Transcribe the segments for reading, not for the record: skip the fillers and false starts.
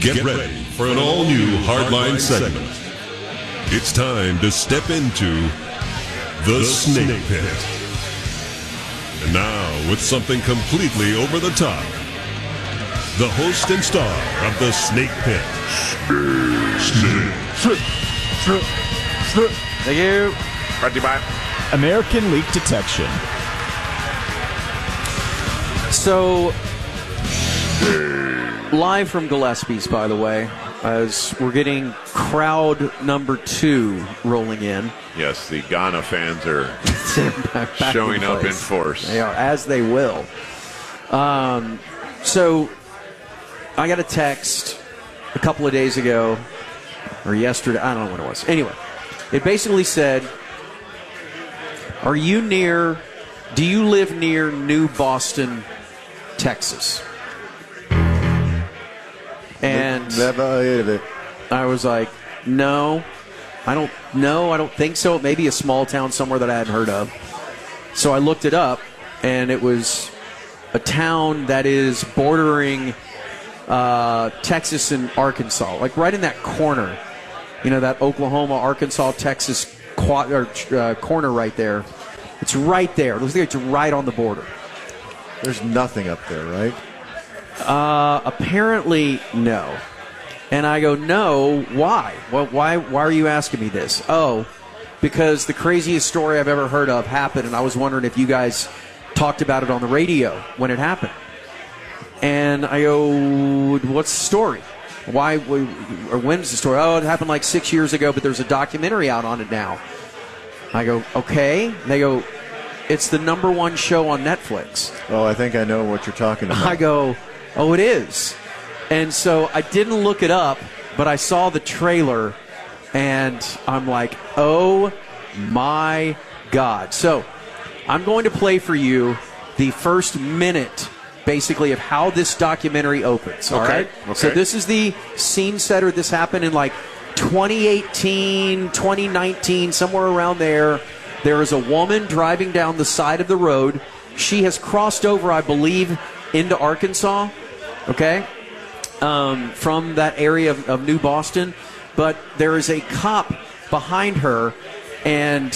Get ready for an all-new Hardline segment. It's time to step into the Snake Pit. And now, with something completely over the top, the host and star of the Snake Pit, Snake. Thank you. Brought to you by American Leak Detection. So, live from Gillespie's, by the way, as we're getting crowd number 2 rolling in. Yes, the Ghana fans are back showing up in force. They are, as they will. So, I got a text a couple of days ago, or yesterday, I don't know what it was. Anyway, it basically said, do you live near New Boston, Texas? And never heard of it. I was like, no, I don't think so. It may be a small town somewhere that I hadn't heard of. So I looked it up, and it was a town that is bordering Texas and Arkansas, like right in that corner. You know, that Oklahoma, Arkansas, Texas corner right there. It's right there. It looks like it's right on the border. There's nothing up there, right? Apparently, no. And I go, no, why? Well, why are you asking me this? Oh, because the craziest story I've ever heard of happened, and I was wondering if you guys talked about it on the radio when it happened. And I go, what's the story? Why, or when's the story? Oh, it happened like 6 years ago, but there's a documentary out on it now. I go, okay. They go, it's the #1 show on Netflix. Oh, I think I know what you're talking about. I go, oh, it is. And so I didn't look it up, but I saw the trailer, and I'm like, oh, my God. So I'm going to play for you the first minute, basically, of how this documentary opens. All right? Okay. So this is the scene setter. This happened in like 2018, 2019, somewhere around there. There is a woman driving down the side of the road. She has crossed over, I believe, into Arkansas, okay, from that area of New Boston. But there is a cop behind her, and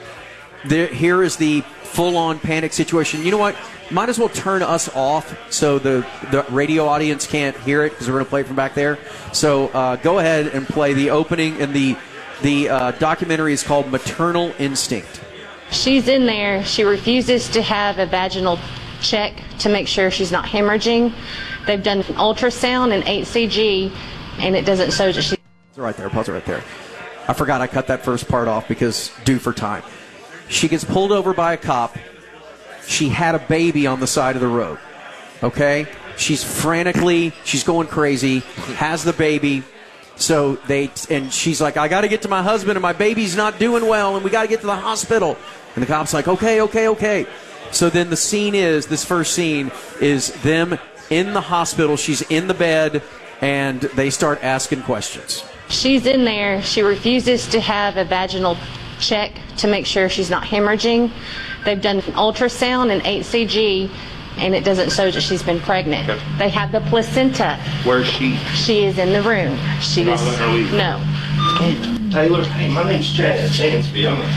here is the full-on panic situation. You know what? Might as well turn us off so the radio audience can't hear it, because we're going to play it from back there. So go ahead and play the opening, and the documentary is called Maternal Instinct. She's in there. She refuses to have a vaginal check to make sure she's not hemorrhaging. They've done ultrasound and HCG, and it doesn't show that she's... Right there. Pause it right there. I forgot I cut that first part off because due for time. She gets pulled over by a cop. She had a baby on the side of the road. Okay? She's going crazy, has the baby. So and she's like, I got to get to my husband, and my baby's not doing well, and we got to get to the hospital. And the cop's like, okay. So then this first scene is them in the hospital. She's in the bed, and they start asking questions. She's in there. She refuses to have a vaginal check to make sure she's not hemorrhaging. They've done ultrasound and HCG, and it doesn't show that she's been pregnant. Okay. They have the placenta. Where's she? She is in the room. She is. No. Okay. Taylor, hey, my name's Chad Sansby. I'm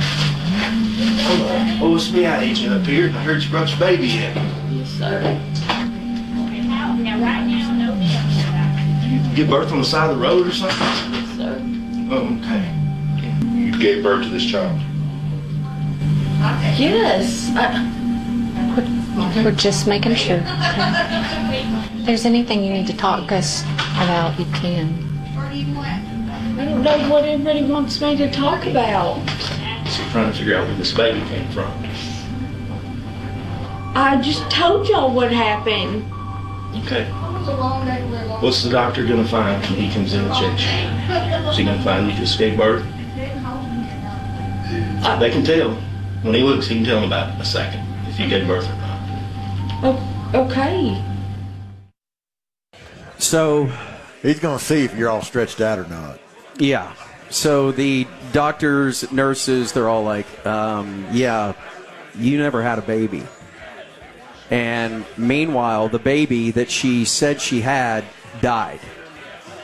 a OSBI agent up here, and I heard you brought your baby in. Yes, sir. Now, right now, no milk. You give birth on the side of the road or something? Yes, sir. Oh, okay. You gave birth to this child? Yes. We're just making sure. Okay. If there's anything you need to talk to us about, you can. I don't know what everybody wants me to talk about. So I'm trying to figure out where this baby came from. I just told y'all what happened. Okay. What's the doctor going to find when he comes in and checks you? Is he going to find you just gave birth? They can tell. When he looks, he can tell in about a second if you gave birth or not. Oh, okay. So he's going to see if you're all stretched out or not. Yeah. So the doctors, nurses, they're all like, yeah, you never had a baby. And meanwhile, the baby that she said she had died.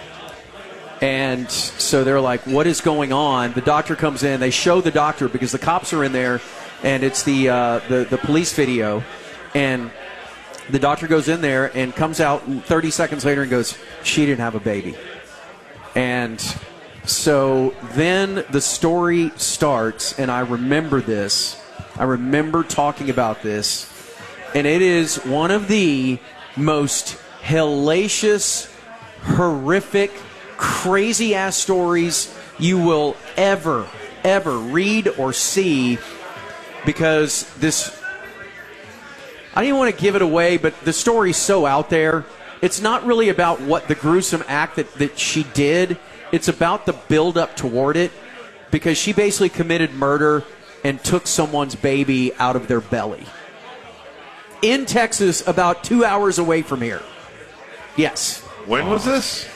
And so they're like, what is going on? The doctor comes in. They show the doctor because the cops are in there, and it's the police video. And the doctor goes in there and comes out 30 seconds later and goes, she didn't have a baby. And so then the story starts, and I remember this. I remember talking about this. And it is one of the most hellacious, horrific, crazy-ass stories you will ever read or see, because this, I don't even want to give it away, but the story's so out there. It's not really about what the gruesome act that she did. It's about the build-up toward it, because she basically committed murder and took someone's baby out of their belly. In Texas, about 2 hours away from here. Yes. When was this?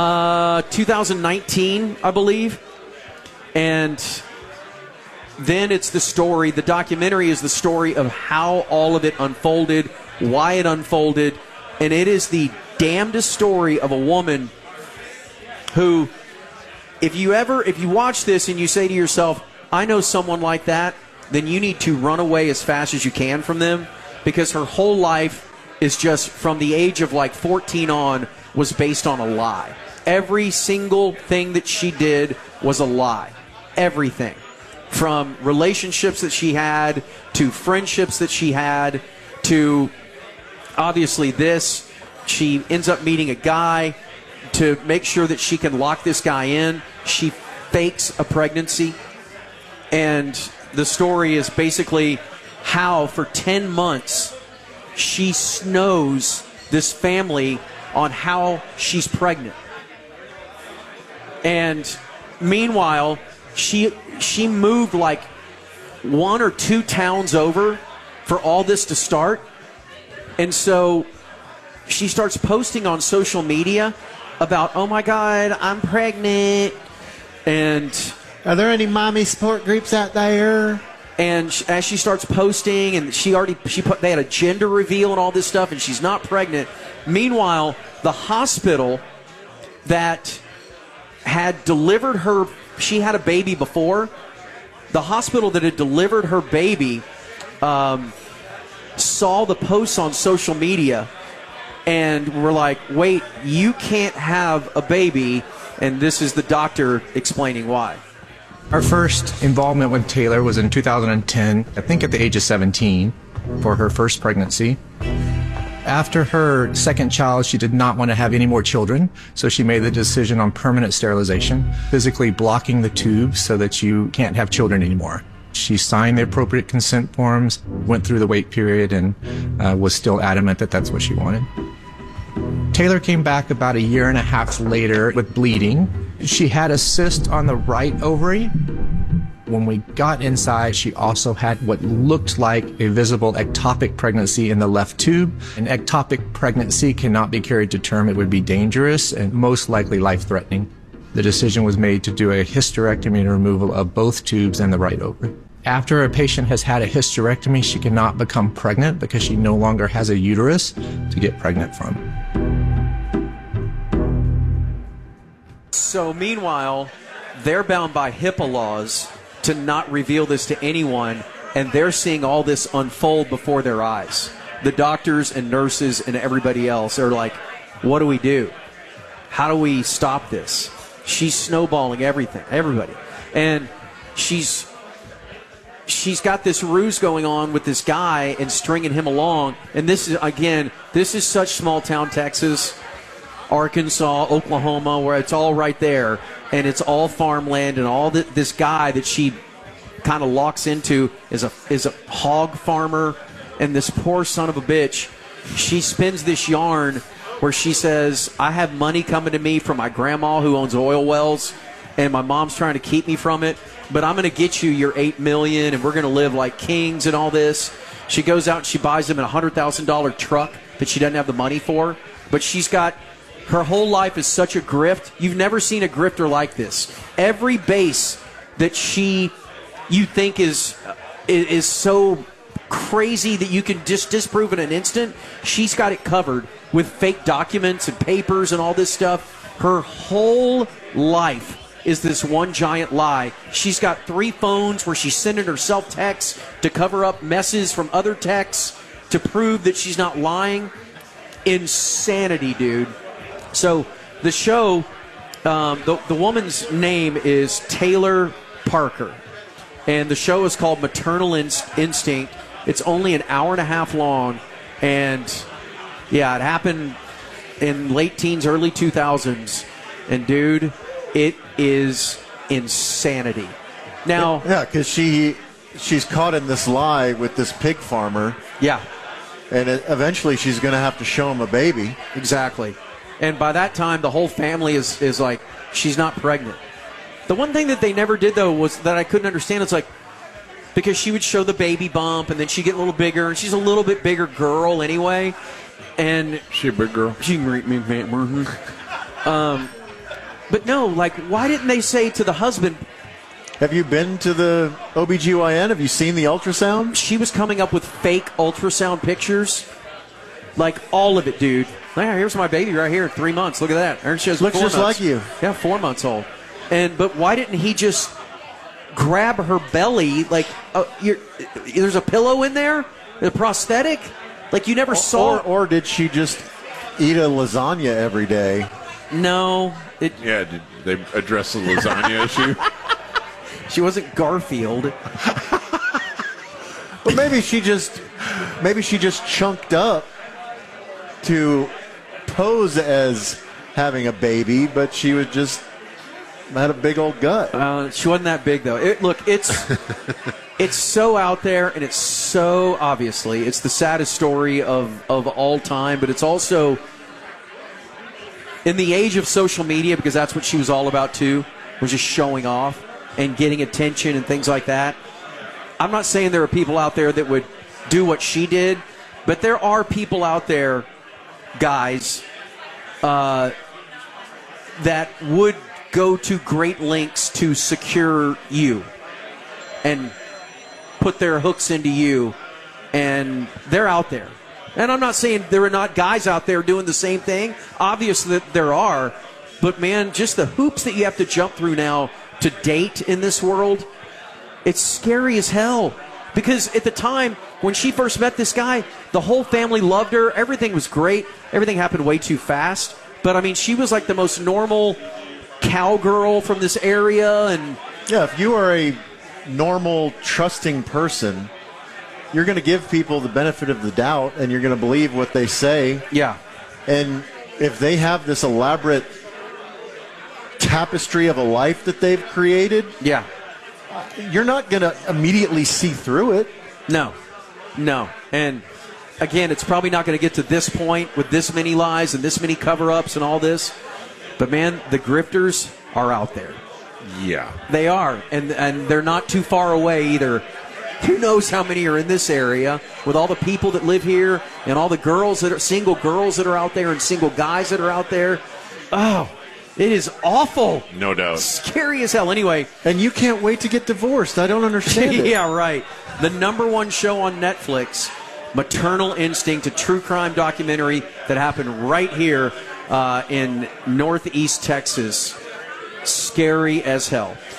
2019, I believe. And then it's the story. The documentary is the story of how all of it unfolded, why it unfolded. And it is the damnedest story of a woman who, if you watch this and you say to yourself, I know someone like that, then you need to run away as fast as you can from them, because her whole life is just, from the age of like 14 on, was based on a lie. Every single thing that she did was a lie. Everything. From relationships that she had, to friendships that she had, to obviously this. She ends up meeting a guy to make sure that she can lock this guy in. She fakes a pregnancy. And the story is basically how for 10 months she snows this family on how she's pregnant. And meanwhile, she moved like 1 or 2 towns over for all this to start. And so she starts posting on social media about, oh my God, I'm pregnant. And are there any mommy support groups out there? And as she starts posting, and they had a gender reveal and all this stuff, and she's not pregnant. Meanwhile, the hospital that had delivered her, she had a baby before. The hospital that had delivered her baby saw the posts on social media and were like, wait, you can't have a baby. And this is the doctor explaining why. Our first involvement with Taylor was in 2010, I think at the age of 17, for her first pregnancy. After her second child, she did not want to have any more children, so she made the decision on permanent sterilization, physically blocking the tubes so that you can't have children anymore. She signed the appropriate consent forms, went through the wait period, and was still adamant that that's what she wanted. Taylor came back about 1.5 years later with bleeding. She had a cyst on the right ovary. When we got inside, she also had what looked like a visible ectopic pregnancy in the left tube. An ectopic pregnancy cannot be carried to term. It would be dangerous and most likely life-threatening. The decision was made to do a hysterectomy and removal of both tubes and the right ovary. After a patient has had a hysterectomy, she cannot become pregnant because she no longer has a uterus to get pregnant from. So meanwhile, they're bound by HIPAA laws to not reveal this to anyone, and they're seeing all this unfold before their eyes. The doctors and nurses and everybody else are like, what do we do? How do we stop this? She's snowballing everybody. And she's got this ruse going on with this guy and stringing him along. And this is such small town Texas, Arkansas, Oklahoma, where it's all right there, and it's all farmland, and all this guy that she kind of locks into is a hog farmer, and this poor son of a bitch, she spins this yarn where she says, I have money coming to me from my grandma who owns oil wells, and my mom's trying to keep me from it, but I'm going to get you your $8 million, and we're going to live like kings and all this. She goes out and she buys him a $100,000 truck that she doesn't have the money for, but she's got... Her whole life is such a grift. You've never seen a grifter like this. Every base that you think is so crazy that you can just disprove in an instant, she's got it covered with fake documents and papers and all this stuff. Her whole life is this one giant lie. She's got 3 phones where she's sending herself texts to cover up messes from other texts to prove that she's not lying. Insanity, dude. So the show, the woman's name is Taylor Parker, and the show is called Maternal Instinct. It's only an hour and a half long, and yeah, it happened in late teens, early 2000s, and dude, it is insanity. Now, yeah, because she's caught in this lie with this pig farmer. Yeah. And eventually she's going to have to show him a baby. Exactly. And by that time, the whole family is like, she's not pregnant. The one thing that they never did, though, was that I couldn't understand. It's like, because she would show the baby bump, and then she'd get a little bigger, and she's a little bit bigger girl anyway. And she a big girl? She can read me. But no, like, why didn't they say to the husband... Have you been to the OBGYN? Have you seen the ultrasound? She was coming up with fake ultrasound pictures. Like, all of it, dude. Yeah, here's my baby right here, 3 months. Look at that. Aaron shows looks 4 just months. like you. Yeah, 4 months old. But why didn't he just grab her belly? Like, there's a pillow in there? A prosthetic? Like, you never saw... Or did she just eat a lasagna every day? No. Yeah, did they address the lasagna issue? She wasn't Garfield. But maybe she just chunked up to pose as having a baby, but she was just had a big old gut. She wasn't that big, though. It's so out there, and it's so obviously it's the saddest story of all time. But it's also in the age of social media, because that's what she was all about too, was just showing off and getting attention and things like that. I'm not saying there are people out there that would do what she did, but there are people out there, guys, that would go to great lengths to secure you and put their hooks into you, and they're out there. And I'm not saying there are not guys out there doing the same thing. Obviously there are, but man, just the hoops that you have to jump through now to date in this world, it's scary as hell. Because at the time when she first met this guy, the whole family loved her. Everything was great. Everything happened way too fast. But I mean, she was like the most normal cowgirl from this area. And yeah, if you are a normal, trusting person, you're going to give people the benefit of the doubt, and you're going to believe what they say. Yeah. And if they have this elaborate tapestry of a life that they've created, yeah, you're not going to immediately see through it. No. And again, it's probably not going to get to this point with this many lies and this many cover-ups and all this. But man, the grifters are out there. Yeah. They are. And they're not too far away either. Who knows how many are in this area with all the people that live here and all the girls that are single girls that are out there and single guys that are out there. Oh, it is awful. No doubt. Scary as hell. Anyway. And you can't wait to get divorced. I don't understand it. Yeah, right. The #1 show on Netflix, Maternal Instinct, a true crime documentary that happened right here in Northeast Texas. Scary as hell.